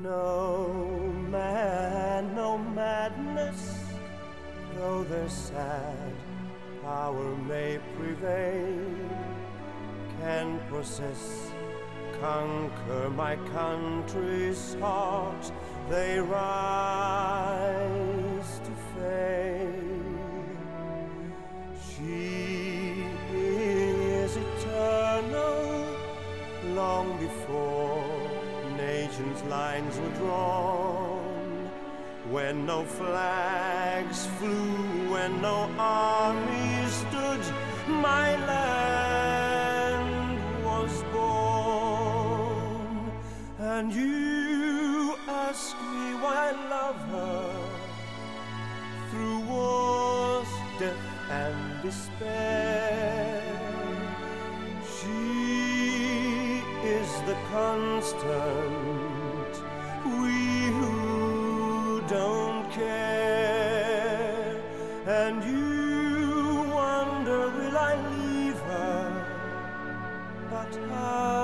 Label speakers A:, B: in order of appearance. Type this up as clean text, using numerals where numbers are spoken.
A: No man, no madness, though their sad power may prevail, can possess, conquer my country's heart. They rise to fame. She is eternal, long before nations' lines were drawn, when no flags flew, when no armies stood, my land was born. And you ask me why I love her, through wars, death and despair. She is the constant, we who don't care. And you wonder, will I leave her? But how?